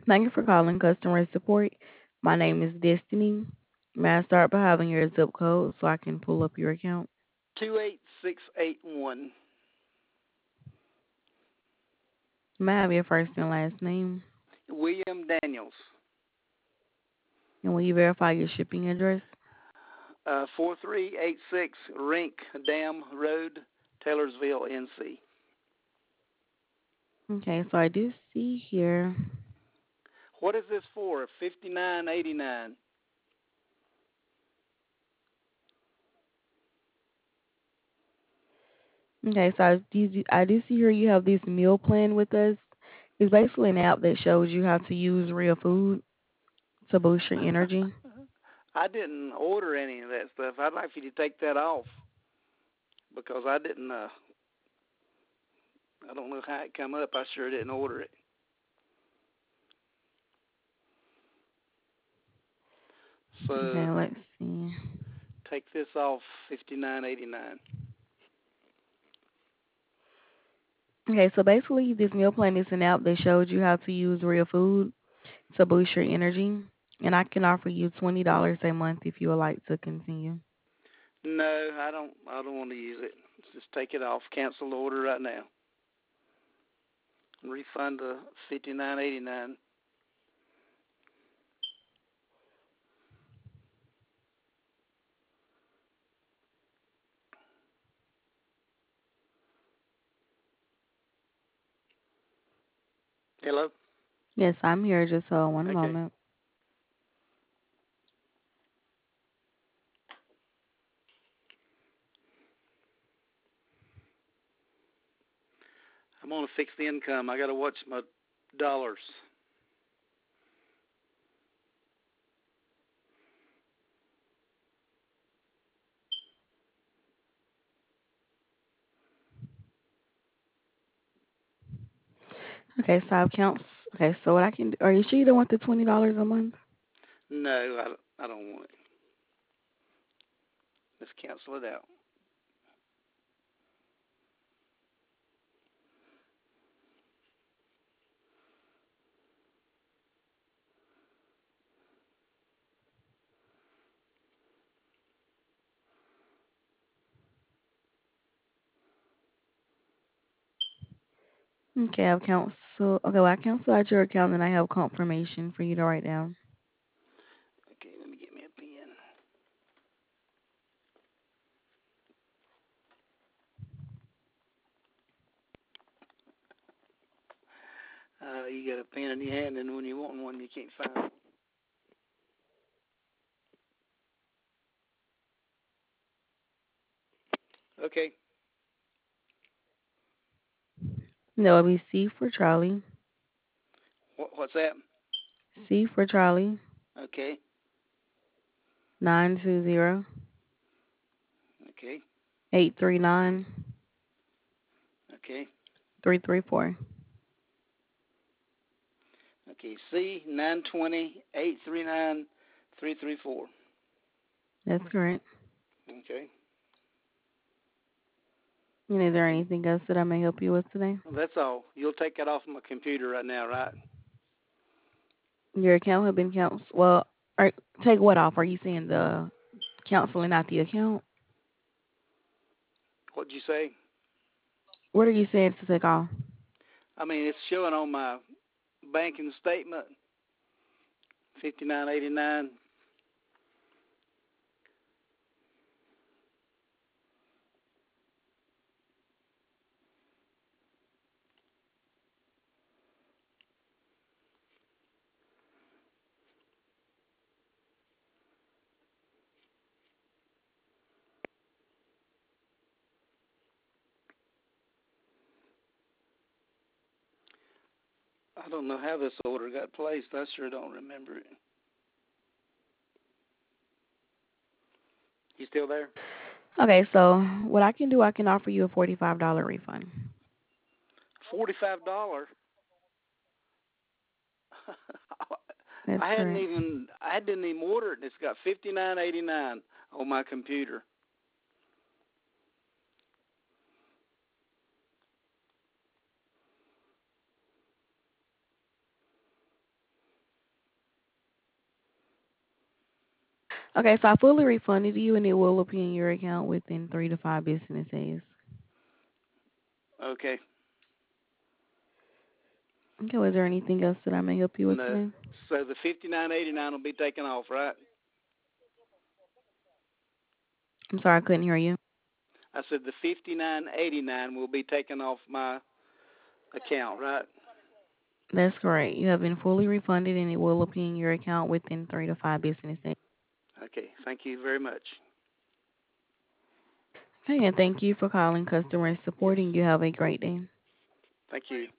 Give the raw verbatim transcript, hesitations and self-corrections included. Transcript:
Thank you for calling customer support. My name is Destiny. May I start by having your zip code so I can pull up your account? Two eight six eight one. May I have your first and last name? William Daniels. And will you verify your shipping address? Uh, four three eight six Rink Dam Road, Taylorsville, N C. Okay, so I do see here. What is this for? Fifty nine eighty nine. Okay, so I do, I do see here you have this meal plan with us. It's basically an app that shows you how to use real food to boost your energy. I didn't order any of that stuff. I'd like for you to take that off because I didn't. Uh, I don't know how it come up. I sure didn't order it. So Okay, let's see. take this off. Fifty nine eighty nine. Okay, so basically this meal plan is an app that shows you how to use real food to boost your energy. And I can offer you twenty dollars a month if you would like to continue. No, I don't. I don't want to use it. Just take it off. Cancel the order right now. Refund the fifty nine eighty nine. Hello. Yes, I'm here. Just hold one Okay. moment. I'm on a fixed income. I got to watch my dollars. Okay, so I've count. Okay, so what I can do? Are you sure you don't want the twenty dollars a month? No, I don't, I don't want it. Let's cancel it out. Okay, I've counsel. Okay, well I cancel out your account and I have confirmation for you to write down. Okay, let me get me a pen. Uh, you got a pen in your hand, and when you want one, you can't find it. Okay. No, it'll be C for Charlie, What, what's that? C for Charlie, Okay. nine two zero Okay. eight three nine Okay. three three four. Okay. C nine twenty eight three nine three three four. That's correct. Okay. And is there anything else that I may help you with today? Well, that's all. You'll take that off my computer right now, right? Your account have been canceled. Well, are, take what off? Are you saying the canceling out the account? What'd you say? What are you saying to take off? I mean, it's showing on my banking statement fifty nine eighty nine. I don't know how this order got placed. I sure don't remember it. You still there? Okay, so what I can do, I can offer you a forty-five dollars refund. Forty-five dollars. That's I hadn't correct. even. I didn't even order it. It's got fifty-nine eighty-nine on my computer. Okay, so I fully refunded you, and it will appear in your account within three to five business days. Okay. Okay, was there anything else that I may help you with No. today? So the fifty-nine eighty-nine will be taken off, right? I'm sorry, I couldn't hear you. I said the fifty-nine eighty-nine will be taken off my account, right? That's correct. You have been fully refunded, and it will appear in your account within three to five business days. Okay. Thank you very much. Okay, and thank you for calling customer Yes. support, and you have a great day. Thank you.